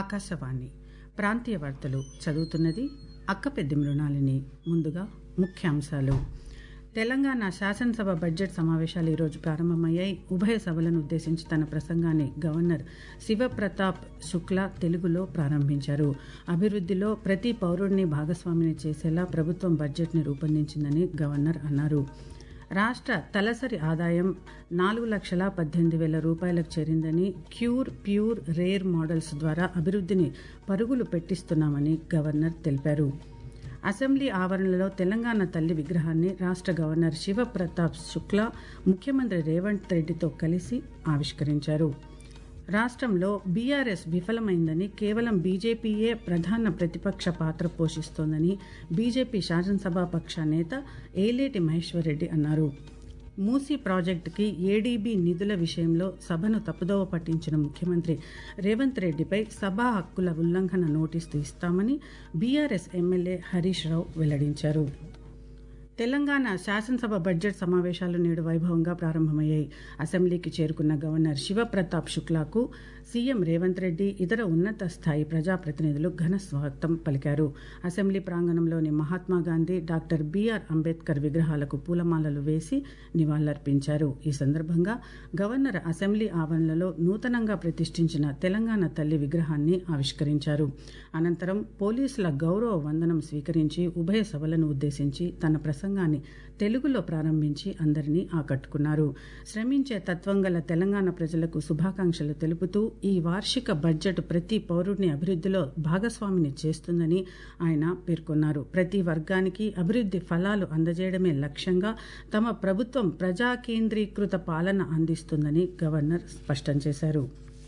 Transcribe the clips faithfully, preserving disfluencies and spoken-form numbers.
ఆకాశవాణి ప్రాంతీయ వార్తలు చదువుతున్నది అక్కపెద్ది మృణాలిని. ముందుగా ముఖ్యాంశాలు. తెలంగాణ శాసనసభ బడ్జెట్ సమావేశాలు ఈరోజు ప్రారంభమయ్యాయి. ఉభయ సభలను ఉద్దేశించి తన ప్రసంగాన్ని గవర్నర్ శివప్రతాప్ శుక్లా తెలుగులో ప్రారంభించారు. అభివృద్ధిలో ప్రతి పౌరుడిని భాగస్వామిని చేసేలా ప్రభుత్వం బడ్జెట్ని రూపొందించిందని గవర్నర్ అన్నారు. రాష్ట్ర తలసరి ఆదాయం నాలుగు లక్షల పద్దెనిమిది వేల రూపాయలకు చేరిందని, క్యూర్ ప్యూర్ రేర్ మోడల్స్ ద్వారా అభివృద్ధిని పరుగులు పెట్టిస్తున్నామని గవర్నర్ తెలిపారు. అసెంబ్లీ ఆవరణలో తెలంగాణ తల్లి విగ్రహాన్ని రాష్ట్ర గవర్నర్ శివప్రతాప్ శుక్లా ముఖ్యమంత్రి రేవంత్ రెడ్డితో కలిసి ఆవిష్కరించారు. రాష్ట్రంలో బీఆర్ఎస్ విఫలమైందని, కేవలం బీజేపీయే ప్రధాన ప్రతిపక్ష పాత్ర పోషిస్తోందని బీజేపీ శాసనసభా పక్ష నేత ఏలేటి మహేశ్వర్ రెడ్డి అన్నారు. మూసీ ప్రాజెక్టుకి ఏడీబీ నిధుల విషయంలో సభను తప్పుదోవ పట్టించిన ముఖ్యమంత్రి రేవంత్ రెడ్డిపై సభా హక్కుల ఉల్లంఘన నోటీసు ఇస్తామని బీఆర్ఎస్ ఎమ్మెల్యే హరీష్ రావు వెల్లడించారు. తెలంగాణ శాసనసభ బడ్జెట్ సమావేశాలు నేడు వైభవంగా ప్రారంభమయ్యాయి. అసెంబ్లీకి చేరుకున్న గవర్నర్ శివప్రతాప్ శుక్లాకు సీఎం రేవంత్ రెడ్డి, ఇతర ఉన్నత స్థాయి ప్రజాప్రతినిధులు ఘన స్వాగతం పలికారు. Assembly ప్రాంగణంలోని Mahatma Gandhi, doctor BR Ambedkar విగ్రహాలకు పూలమాలలు వేసి నివాళులర్పించారు. ఈ సందర్భంగా గవర్నర్ అసెంబ్లీ ఆవరణలో నూతనంగా ప్రతిష్ఠించిన తెలంగాణ తల్లి విగ్రహాన్ని ఆవిష్కరించారు. అనంతరం పోలీసుల గౌరవ వందనం స్వీకరించి ఉభయ సభలను ఉద్దేశించి తన ప్రసంగాన్ని తెలుగులో ప్రారంభించి అందరినీ ఆకట్టుకున్నారు. శ్రమించే తత్వం గల తెలంగాణ ప్రజలకు శుభాకాంక్షలు తెలుపుతూ ఈ వార్షిక బడ్జెట్ ప్రతి పౌరుడిని అభివృద్ధిలో భాగస్వామిని చేస్తుందని ఆయన పేర్కొన్నారు. ప్రతి వర్గానికి అభివృద్ధి ఫలాలు అందజేయడమే లక్ష్యంగా తమ ప్రభుత్వం ప్రజా కేంద్రీకృత పాలన అందిస్తుందని గవర్నర్ స్పష్టం చేశారు.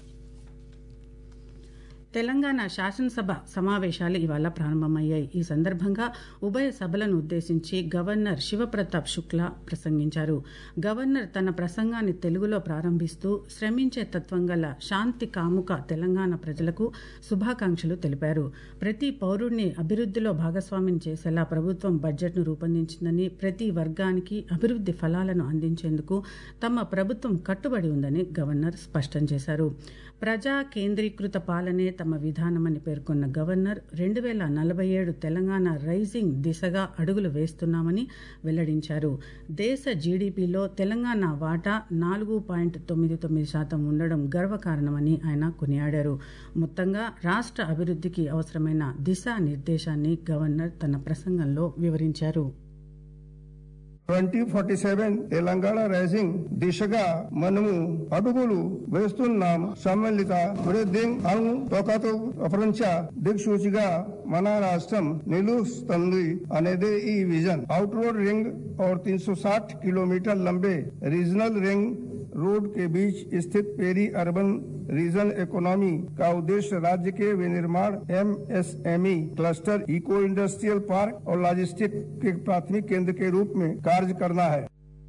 తెలంగాణ శాసనసభ సమావేశాలు ఇవాళ ప్రారంభమయ్యాయి. ఈ సందర్భంగా ఉభయ సభలను ఉద్దేశించి గవర్నర్ శివప్రతాప్ శుక్లా ప్రసంగించారు. గవర్నర్ తన ప్రసంగాన్ని తెలుగులో ప్రారంభిస్తూ శ్రమించే తత్వం గల శాంతి కాముక తెలంగాణ ప్రజలకు శుభాకాంక్షలు తెలిపారు. ప్రతి పౌరుడిని అభివృద్ధిలో భాగస్వామిని చేసేలా ప్రభుత్వం బడ్జెట్ను రూపొందించిందని, ప్రతి వర్గానికి అభివృద్ధి ఫలాలను అందించేందుకు తమ ప్రభుత్వం కట్టుబడి ఉందని గవర్నర్ స్పష్టం చేశారు. ప్రజా కేంద్రీకృత పాలనే తమ విధానమని పేర్కొన్న గవర్నర్ రెండు వేల నలభై ఏడు తెలంగాణ రైజింగ్ దిశగా అడుగులు వేస్తున్నామని వెల్లడించారు. దేశ జీడీపీలో తెలంగాణ వాటా నాలుగు పాయింట్ తొమ్మిది తొమ్మిది శాతం ఉండడం గర్వకారణమని ఆయన కొనియాడారు. మొత్తంగా రాష్ట్ర అభివృద్ధికి అవసరమైన దిశానిర్దేశాన్ని గవర్నర్ తన ప్రసంగంలో వివరించారు. Twenty forty seven Telangana rising దిశగా మనము అడుగులు వేస్తున్నాం. సమ్మిళిత వృద్ధి అను తోకతో ప్రపంచ దిక్సూచిగా మన రాష్ట్రం నిలుస్తుంది అనేది ఈ విజన్. आउट रोड रिंग और तीन सौ साठ किलोमीटर लंबे रीजनल रिंग रोड के बीच स्थित पेरी अर्बन रीजन इकोनॉमी का उद्देश्य राज्य के विनिर्माण, MSME cluster, eco industrial park और लॉजिस्टिक के प्राथमिक केंद्र के रूप में कार्य करना है.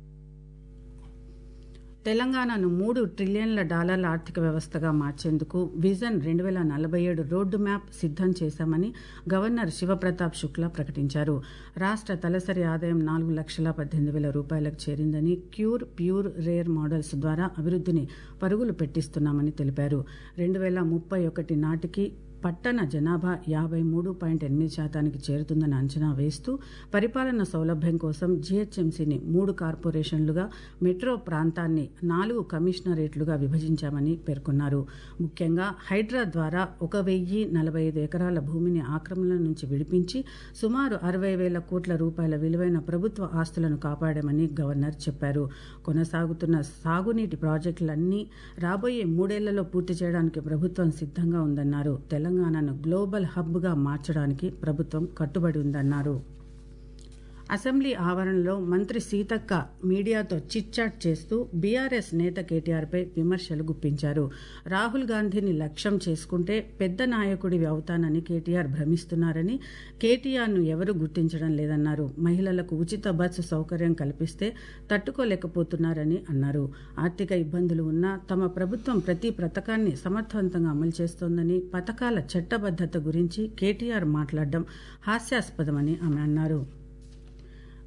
తెలంగాణను మూడు ట్రిలియన్ల డాలర్ల ఆర్థిక వ్యవస్థగా మార్చేందుకు విజన్ రెండు వేల నలభై ఏడు రోడ్డు మ్యాప్ సిద్దం చేశామని గవర్నర్ శివప్రతాప్ శుక్లా ప్రకటించారు. రాష్ట్ర తలసరి ఆదాయం నాలుగు లక్షల పద్దెనిమిది వేల రూపాయలకు చేరిందని, క్యూర్ ప్యూర్ రేర్ మోడల్స్ ద్వారా అభివృద్ధిని పరుగులు పెట్టిస్తున్నామని తెలిపారు. రెండు వేల ముప్పై ఒకటి నాటికి పట్టణ జనాభా యాభై మూడు పాయింట్ ఎనిమిది శాతానికి చేరుతుందని అంచనా వేస్తూ పరిపాలన సౌలభ్యం కోసం జీహెచ్ఎంసీని మూడు కార్పొరేషన్లుగా, మెట్రో ప్రాంతాన్ని నాలుగు కమిషనరేట్లుగా విభజించామని పేర్కొన్నారు. ముఖ్యంగా హైడ్రా ద్వారా ఒక వెయ్యి నలభై ఐదు ఎకరాల భూమిని ఆక్రమణల నుంచి విడిపించి సుమారు అరవై వేల కోట్ల రూపాయల విలువైన ప్రభుత్వ ఆస్తులను కాపాడామని గవర్నర్ చెప్పారు. కొనసాగుతున్న సాగునీటి ప్రాజెక్టులన్నీ రాబోయే మూడేళ్లలో పూర్తి చేయడానికి ప్రభుత్వం సిద్ధంగా ఉందన్నారు. తెలంగాణను గ్లోబల్ హబ్గా మార్చడానికి ప్రభుత్వం కట్టుబడి ఉందన్నారు. అసెంబ్లీ ఆవరణలో మంత్రి సీతక్క మీడియాతో చిట్చాట్ చేస్తూ బీఆర్ఎస్ నేత కేటీఆర్పై విమర్శలు గుప్పించారు. రాహుల్ గాంధీని లక్ష్యం చేసుకుంటే పెద్ద నాయకుడివి అవుతానని కేటీఆర్ భ్రమిస్తున్నారని, కేటీఆర్ను ఎవరూ గుర్తించడం లేదన్నారు. మహిళలకు ఉచిత బస్సు సౌకర్యం కల్పిస్తే తట్టుకోలేకపోతున్నారని అన్నారు. ఆర్థిక ఇబ్బందులు ఉన్నా తమ ప్రభుత్వం ప్రతి పథకాన్ని సమర్థవంతంగా అమలు చేస్తోందని, పథకాల చట్టబద్దత గురించి కేటీఆర్ మాట్లాడడం హాస్యాస్పదమని ఆమె అన్నారు.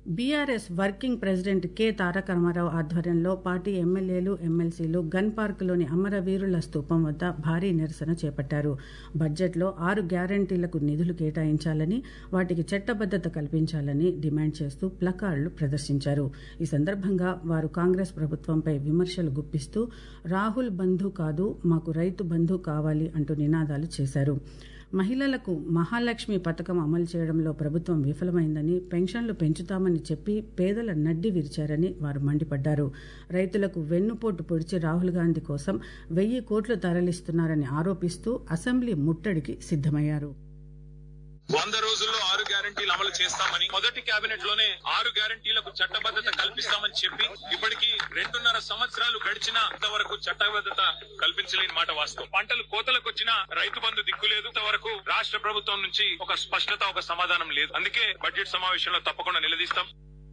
బీఆర్ఎస్ వర్కింగ్ ప్రెసిడెంట్ కె తారక రామారావు ఆధ్వర్యంలో పార్టీ ఎమ్మెల్యేలు ఎమ్మెల్సీలు గన్ పార్కులోని అమరవీరుల స్తూపం వద్ద భారీ నిరసన చేపట్టారు. బడ్జెట్లో ఆరు గ్యారంటీలకు నిధులు కేటాయించాలని, వాటికి చట్టబద్దత కల్పించాలని డిమాండ్ చేస్తూ ప్లకార్డులు ప్రదర్శించారు. ఈ సందర్భంగా వారు కాంగ్రెస్ ప్రభుత్వంపై విమర్శలు గుప్పిస్తూ రాహుల్ బంధు కాదు, మాకు రైతు బంధు కావాలి అంటూ నినాదాలు చేశారు. మహిళలకు మహాలక్ష్మి పథకం అమలు చేయడంలో ప్రభుత్వం విఫలమైందని, పెన్షన్లు పెంచుతామని చెప్పి పేదల నడ్డి విరిచారని వారు మండిపడ్డారు. రైతులకు వెన్నుపోటు పొడిచి రాహుల్ గాంధీ కోసం వెయ్యి కోట్లు తరలిస్తున్నారని ఆరోపిస్తూ అసెంబ్లీ ముట్టడికి సిద్దమయ్యారు. వంద రోజుల్లో ఆరు గ్యారంటీలు అమలు చేస్తామని, మొదటి కేబినెట్ లోనే ఆరు గ్యారంటీలకు చట్టబద్దత కల్పిస్తామని చెప్పి ఇప్పటికీ రెండున్నర సంవత్సరాలు గడిచినా ఇంతవరకు చట్టబద్దత కల్పించలేని మాట వాస్తవం. పంటలు కోతలకు వచ్చినా రైతు బంధు దిక్కులేదు. ఇంతవరకు రాష్ట్ర ప్రభుత్వం నుంచి ఒక స్పష్టత, ఒక సమాధానం లేదు. అందుకే బడ్జెట్ సమావేశంలో తప్పకుండా నిలదీస్తాం.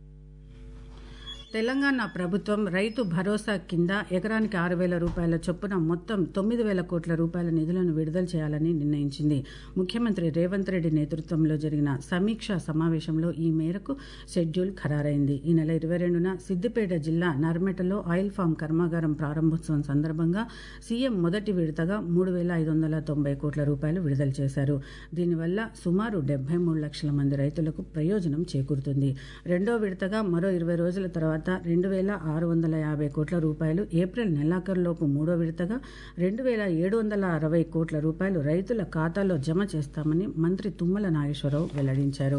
తెలంగాణ ప్రభుత్వం రైతు భరోసా కింద ఎకరానికి ఆరు వేల రూపాయల చొప్పున మొత్తం తొమ్మిది వేల కోట్ల రూపాయల నిధులను విడుదల చేయాలని నిర్ణయించింది. ముఖ్యమంత్రి రేవంత్ రెడ్డి నేతృత్వంలో జరిగిన సమీక్షా సమావేశంలో ఈ మేరకు షెడ్యూల్ ఖరారైంది. ఈ నెల ఇరవై రెండున సిద్దిపేట జిల్లా నర్మెటలో ఆయిల్ ఫామ్ కర్మాగారం ప్రారంభోత్సవం సందర్భంగా సీఎం మొదటి విడతగా మూడు వేల ఐదు వందల తొంభై కోట్ల రూపాయలు విడుదల చేశారు. దీనివల్ల సుమారు డెబ్బై మూడు లక్షల మంది రైతులకు ప్రయోజనం చేకూరుతుంది. రెండో విడతగా మరో ఇరవై రోజుల తర్వాత రెండు వేల ఆరు వందల యాభై కోట్ల రూపాయలు, ఏప్రిల్ నెలాఖరులోపు మూడో విడతగా రెండు వేల ఏడు వందల అరవై కోట్ల రూపాయలు రైతుల ఖాతాలో జమ చేస్తామని మంత్రి తుమ్మల నాగేశ్వరరావు వెల్లడించారు.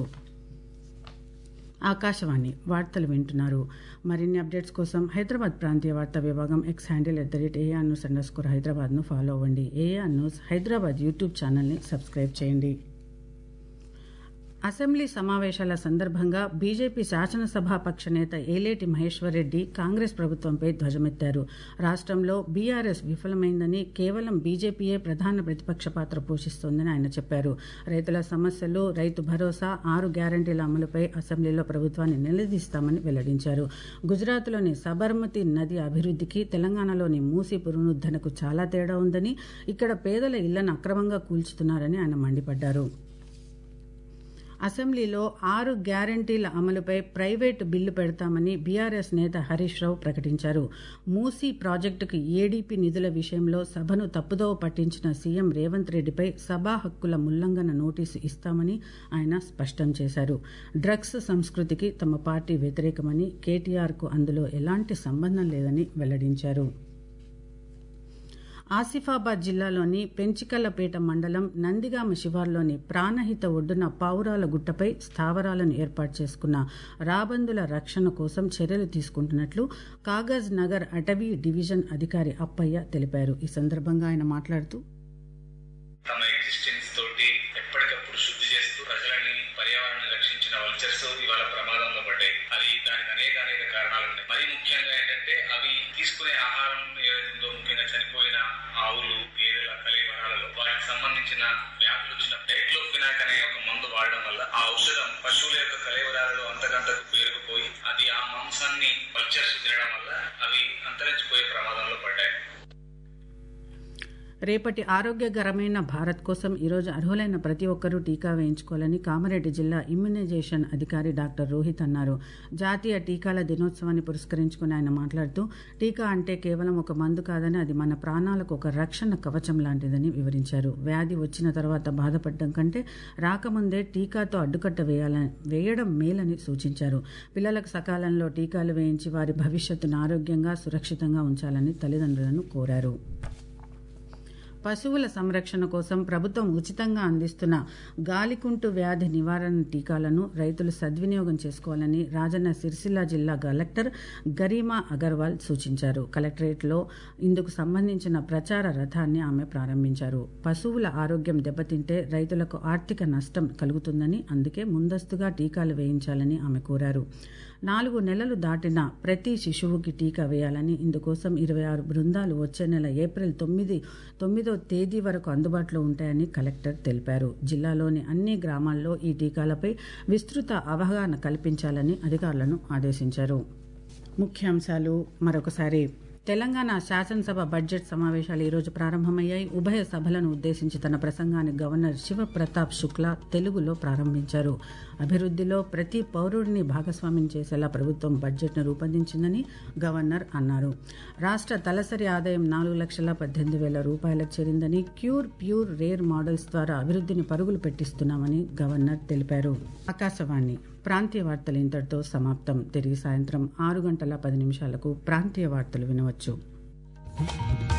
ఆకాశవాణి వార్తలు వింటున్నారు. మరిన్ని అప్డేట్స్ కోసం హైదరాబాద్ ప్రాంతీయ వార్తా విభాగం X handle at the rate AIR news underscore హైదరాబాద్ను ఫాలో అవ్వండి. ఏఆర్ న్యూస్ హైదరాబాద్ యూట్యూబ్ ఛానల్ని సబ్స్క్రైబ్ చేయండి. అసెంబ్లీ సమావేశాల సందర్భంగా బీజేపీ శాసనసభాపక్ష నేత ఏలేటి మహేశ్వర్ రెడ్డి కాంగ్రెస్ ప్రభుత్వంపై ధ్వజమెత్తారు. రాష్ట్రంలో బీఆర్ఎస్ విఫలమైందని, కేవలం బీజేపీయే ప్రధాన ప్రతిపక్ష పాత్ర పోషిస్తోందని ఆయన చెప్పారు. రైతుల సమస్యలు, రైతు భరోసా, ఆరు గ్యారంటీల అమలుపై అసెంబ్లీలో ప్రభుత్వాన్ని నిలదీస్తామని వెల్లడించారు. గుజరాత్లోని సబర్మతి నది అభివృద్ధికి తెలంగాణలోని మూసీ పునరుద్ధరణకు చాలా తేడా ఉందని, ఇక్కడ పేదల ఇళ్లను అక్రమంగా కూల్చుతున్నారని ఆయన మండిపడ్డారు. అసెంబ్లీలో ఆరు గ్యారంటీల అమలుపై ప్రైవేటు బిల్లు పెడతామని బీఆర్ఎస్ నేత హరీష్ రావు ప్రకటించారు. మూసీ ప్రాజెక్టుకు ఏడీపీ నిధుల విషయంలో సభను తప్పుదోవ పట్టించిన సీఎం రేవంత్ రెడ్డిపై సభా హక్కుల ఉల్లంఘన నోటీసు ఇస్తామని ఆయన స్పష్టం చేశారు. డ్రగ్స్ సంస్కృతికి తమ పార్టీ వ్యతిరేకమని, కేటీఆర్కు అందులో ఎలాంటి సంబంధం లేదని వెల్లడించారు. ఆసిఫాబాద్ జిల్లాలోని పెంచికల్లపేట మండలం నందిగామ శివార్లోని ప్రాణహిత ఒడ్డున పావురాల గుట్టపై స్థావరాలను ఏర్పాటు చేసుకున్న రాబందుల రక్షణ కోసం చర్యలు తీసుకుంటున్నట్లు కాగజ్ నగర్ అటవీ డివిజన్ అధికారి అప్పయ్య తెలిపారు. ఈ సందర్భంగా ఆయన మాట్లాడుతూ తమ ఎగ్జిస్టెన్స్ తోటి ఎప్పటికప్పుడు శుద్ధి చేస్తూ ప్రజలని, పర్యావరణాన్ని రక్షించిన వల్చర్స్ ఇవాళ ప్రమాదంలో పడ్డాయి. అది దానికి అనేక అనేక కారణాలు ఉన్నాయి. మరీ ముఖ్యంగా ఏంటంటే అవి తీసుకునే ఆహారం ఏదైతుందో, ముఖ్యంగా చనిపోయిన ఆవులు, గేదెల కలేబరాలలో వాటికి సంబంధించిన వ్యాధులు వచ్చిన డైక్లోఫినాక్ అనే ఒక మందు వాడడం వల్ల ఆ ఔషధం పశువుల యొక్క కలేబరాలలో అంతకంతకు పేరుకుపోయి అది ఆ మాంసాన్ని వల్చర్స్ తినడం వల్ల అవి అంతరించిపోయే ప్రమాదంలో పడ్డాయి. రేపటి ఆరోగ్యకరమైన భారత్ కోసం ఈరోజు అర్హులైన ప్రతి ఒక్కరూ టీకా వేయించుకోవాలని కామారెడ్డి జిల్లా ఇమ్యునైజేషన్ అధికారి డాక్టర్ రోహిత్ అన్నారు. జాతీయ టీకాల దినోత్సవాన్ని పురస్కరించుకుని ఆయన మాట్లాడుతూ టీకా అంటే కేవలం ఒక మందు కాదని, అది మన ప్రాణాలకు ఒక రక్షణ కవచం లాంటిదని వివరించారు. వ్యాధి వచ్చిన తర్వాత బాధపడడం కంటే రాకముందే టీకాతో అడ్డుకట్ట వేయాలని వేయడం మేలని సూచించారు. పిల్లలకు సకాలంలో టీకాలు వేయించి వారి భవిష్యత్తును ఆరోగ్యంగా, సురక్షితంగా ఉంచాలని తల్లిదండ్రులను కోరారు. పశువుల సంరక్షణ కోసం ప్రభుత్వం ఉచితంగా అందిస్తున్న గాలికుంటు వ్యాధి నివారణ టీకాలను రైతులు సద్వినియోగం చేసుకోవాలని రాజన్న సిరిసిల్ల జిల్లా కలెక్టర్ గరీమా అగర్వాల్ సూచించారు. కలెక్టరేట్లో ఇందుకు సంబంధించిన ప్రచార రథాన్ని ఆమె ప్రారంభించారు. పశువుల ఆరోగ్యం దెబ్బతింటే రైతులకు ఆర్థిక నష్టం కలుగుతుందని, అందుకే ముందస్తుగా టీకాలు వేయించాలని ఆమె కోరారు. నాలుగు నెలలు దాటిన ప్రతి శిశువుకి టీకా వేయాలని, ఇందుకోసం ఇరవై ఆరు బృందాలు వచ్చే నెల ఏప్రిల్ తొమ్మిది తొమ్మిదో తేదీ వరకు అందుబాటులో ఉంటాయని కలెక్టర్ తెలిపారు. జిల్లాలోని అన్ని గ్రామాల్లో ఈ టీకాలపై విస్తృత అవగాహన కల్పించాలని అధికారులను ఆదేశించారు. ముఖ్యాంశాలు మరొకసారి. తెలంగాణ శాసనసభ బడ్జెట్ సమావేశాలు ఈరోజు ప్రారంభమయ్యాయి. ఉభయ సభలను ఉద్దేశించి తన ప్రసంగాన్ని గవర్నర్ శివప్రతాప్ శుక్లా తెలుగులో ప్రారంభించారు. అభివృద్దిలో ప్రతి పౌరుడిని భాగస్వామ్యం చేసేలా ప్రభుత్వం బడ్జెట్ను రూపొందించిందని గవర్నర్ అన్నారు. రాష్ట్ర తలసరి ఆదాయం నాలుగు లక్షల పద్దెనిమిది వేల రూపాయలకు చేరిందని, క్యూర్ ప్యూర్ రేర్ మోడల్స్ ద్వారా అభివృద్దిని పరుగులు పెట్టిస్తున్నామని గవర్నర్ తెలిపారు. ఆకాశవాణి ప్రాంతీయ వార్తలు ఇంతటితో సమాప్తం. తిరిగి సాయంత్రం ఆరు గంటల పది నిమిషాలకు ప్రాంతీయ వార్తలు వినవచ్చు.